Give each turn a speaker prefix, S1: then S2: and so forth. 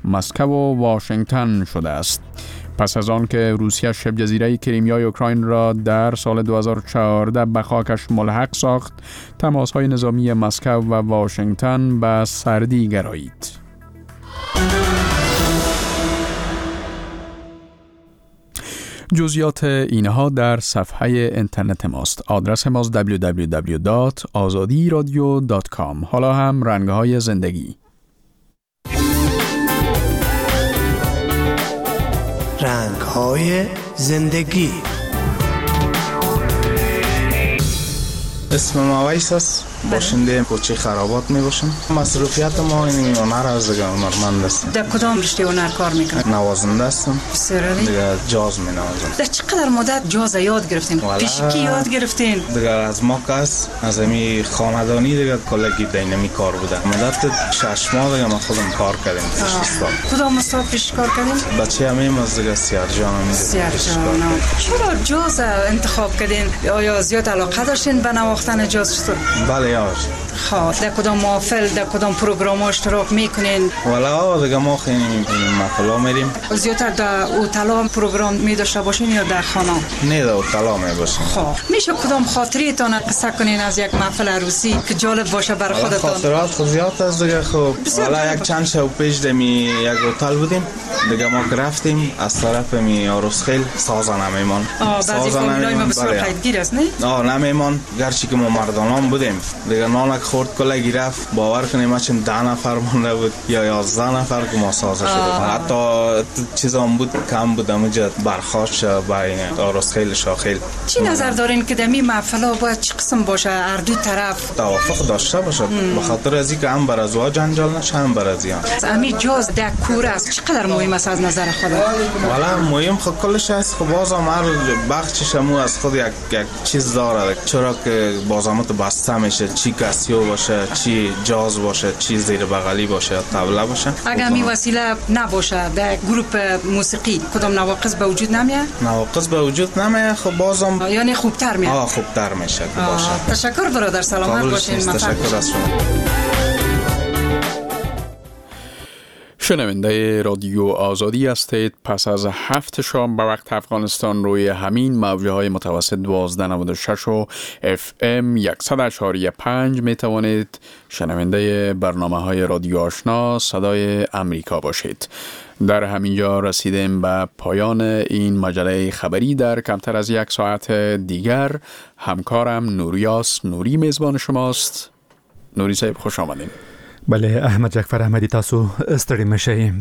S1: مسکو و واشنگتن شده است. پس از آن که روسیه شبه جزیره کریمیا اوکراین را در سال 2014 به خاکش ملحق ساخت، تماس‌های نظامی مسکو و واشنگتن به سردی گرایید. جزئیات اینها در صفحه اینترنت ماست. آدرس ماست www.azadiradio.com. حالا هم رنگ‌های زندگی.
S2: رنگ‌های زندگی.
S3: اسم ما ویس است. باشنده کوچه خرابات می باشم. مصروفیت ما این هنر از دیگه هنرمند است.
S4: در کدام رشته هنر کار میکنید؟
S3: نوازنده هستم.
S4: بسیار
S3: دیگه جاز می نوازم.
S4: در چقدر مدت جاز یاد گرفتین؟ پیش کی یاد گرفتین؟
S3: دیگه از ما کس از می خاندانی دیگه کلگی دینامی کار بوده. مدت 6 ماه دیگه ما خودم کار کردیم.
S4: کدام استاد پیش کار کردین؟
S3: بچه همیم از دیگه سیارجان هم
S4: چرا جاز انتخاب کردین؟ آیا زیاد علاقه داشتین به نواختن جاز؟
S3: بله یار.
S4: در کدام محفل، در کدام پروگرام اشتراک میکنین؟
S3: والا دیگه ما خیلی محفلا میریم.
S4: زیادتر در اوتلا پروگرام می داشته باشین یا در خانه؟
S3: نه در اوتلا می باشیم.
S4: میشه کدام خاطریتان قصه کنین از یک محفل عروسی که جالب باشه برای خودتان؟
S3: خاطرات زیاد است دیگه. خب والا یک چند شب پیش دمی یک اوتال بودیم دیگه. ما رفتیم از طرف می عروسخیل سازن میمون.
S4: بعضی فامیلای ما بسیار قیدگیر است نه؟
S3: نمیمون. گرچه که ما مردانم بودیم دیگه نانک خورد کلگی رفت. باور کنیم ما چند 10 نفر مونده بود یا 11 نفر که ما سازه شده. حتی چیزام بود کم بود اونجا برخاش بین عروسخیل شاخیل.
S4: چی نظر دارین که دمی محفلا باید چه قسم باشه؟ هر دو طرف
S3: توافق داشته باشه به خاطر از اینکه هم بر ازواج جنجال نشه هم بر از ایان.
S4: همین جاز در کوره است چقدر مهم است از نظر خودت؟
S3: والا مهم خود کلش است. خب بازم هر بخشش مو از خود یک چیز داره. چرا که بازامت بسته میشه چی کاسیو باشه، چی جاز باشه، چی زیر بغلی باشه، طبله باشه.
S4: اگر می وسیله نباشه در گروپ موسیقی کدام نواقص به وجود نمیاد؟
S3: نواقص به وجود نمیاد. خب بازم
S4: یعنی خوبتر میاد.
S3: خوبتر میشه که باشه.
S4: تشکر برادر، سلامت باشین.
S3: تشکر از شما.
S1: شنونده رادیو آزادی هستید. پس از 7 شام به وقت افغانستان روی همین موجه‌های متوسط 1296 و FM 100.5 می توانید شنونده برنامه‌های رادیو آشنا صدای امریکا باشید. در همینجا رسیدیم به پایان این مجله خبری. در کمتر از 1 ساعت دیگر همکارم نوریاس نوری میزبان شماست. نوری صاحب خوش آمدین.
S5: بله احمد جعفر احمدی، تاسو ستړي مشئ.